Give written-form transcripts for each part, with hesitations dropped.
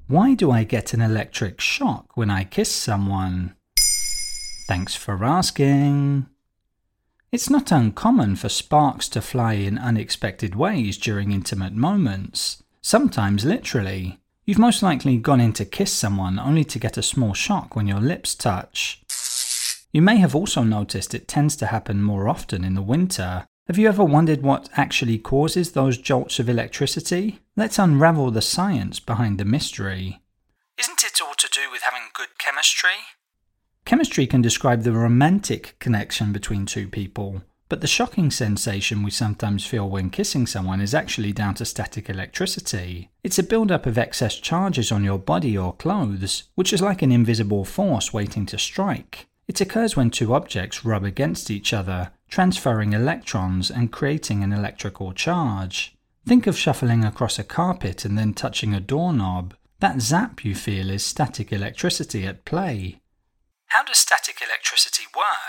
Why do I get an electric shock when I kiss someone? Thanks for asking. It's not uncommon for sparks to fly in unexpected ways during intimate moments, sometimes literally. You've most likely gone in to kiss someone only to get a small shock when your lips touch. You may have also noticed it tends to happen more often in the winter. Have you ever wondered what actually causes those jolts of electricity? Let's unravel the science behind the mystery. Isn't it all to do with having good chemistry? Chemistry can describe the romantic connection between two people, but the shocking sensation we sometimes feel when kissing someone is actually down to static electricity. It's a build-up of excess charges on your body or clothes, which is like an invisible force waiting to strike. It occurs when two objects rub against each other, transferring electrons and creating an electrical charge. Think of shuffling across a carpet and then touching a doorknob. That zap you feel is static electricity at play. How does static electricity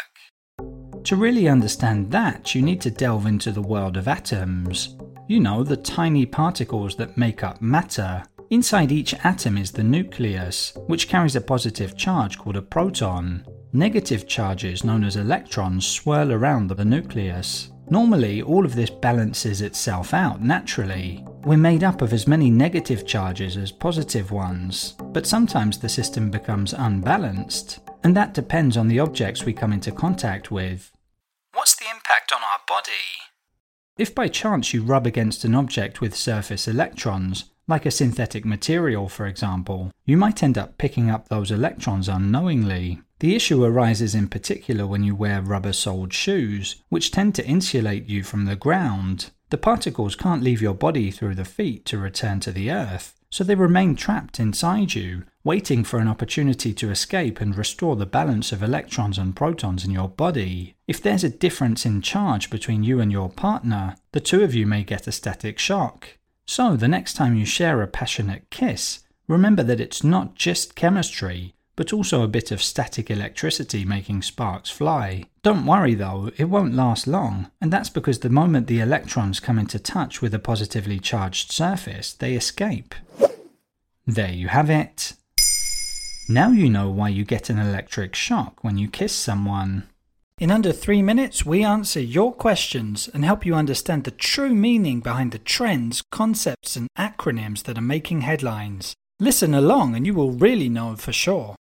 work? To really understand that, you need to delve into the world of atoms. You know, the tiny particles that make up matter. Inside each atom is the nucleus, which carries a positive charge called a proton. Negative charges, known as electrons, swirl around the nucleus. Normally, all of this balances itself out naturally. We're made up of as many negative charges as positive ones, but sometimes the system becomes unbalanced, and that depends on the objects we come into contact with. What's the impact on our body? If by chance you rub against an object with surface electrons, like a synthetic material for example, you might end up picking up those electrons unknowingly. The issue arises in particular when you wear rubber-soled shoes, which tend to insulate you from the ground. The particles can't leave your body through the feet to return to the earth, so they remain trapped inside you, waiting for an opportunity to escape and restore the balance of electrons and protons in your body. If there's a difference in charge between you and your partner, the two of you may get a static shock. So the next time you share a passionate kiss, remember that it's not just chemistry, but also a bit of static electricity making sparks fly. Don't worry though, it won't last long, and that's because the moment the electrons come into touch with a positively charged surface, they escape. There you have it. Now you know why you get an electric shock when you kiss someone. In under 3 minutes, we answer your questions and help you understand the true meaning behind the trends, concepts, and acronyms that are making headlines. Listen along and you will really know for sure.